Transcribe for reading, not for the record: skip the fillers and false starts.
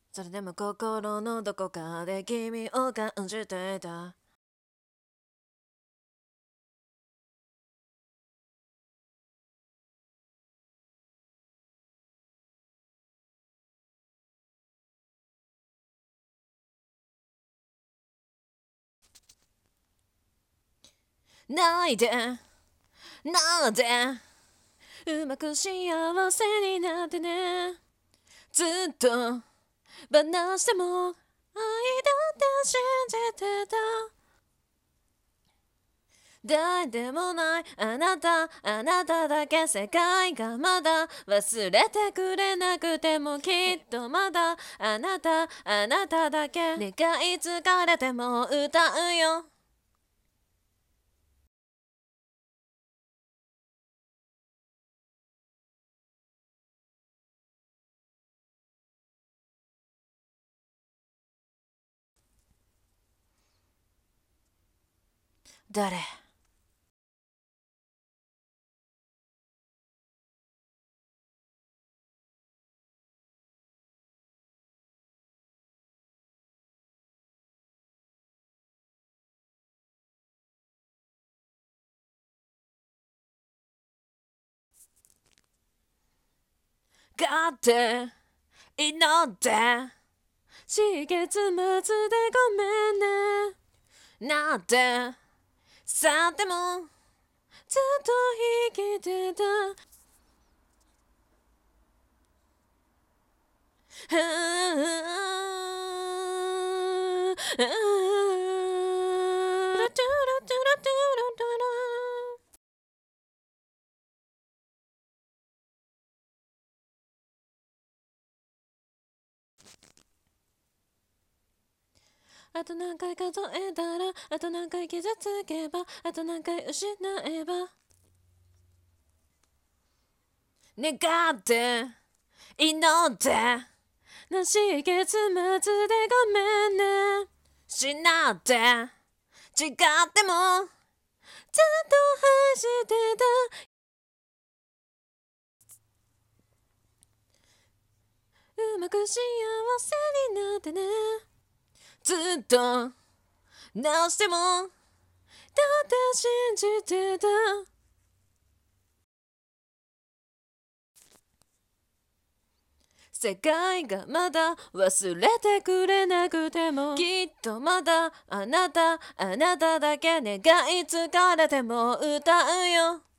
それでも心のどこかで君を感じていた。泣いてなんでうまく幸せになってね。ずっと話しても愛だって信じてた。誰でもないあなた、あなただけ。世界がまだ忘れてくれなくてもきっとまだあなた、あなただけ。願い疲れても歌うよ。誰かって祈って四月末でごめんねなんてさってもずっと生きてた。あと何回数えたら、あと何回傷つけば、あと何回失えば。願って祈ってなし月末でごめんねしなって違ってもずっと愛してた。うまく幸せになってね。ずっと直してもだって信じてた。世界がまだ忘れてくれなくてもきっとまだあなた、あなただけ。願い疲れても歌うよ。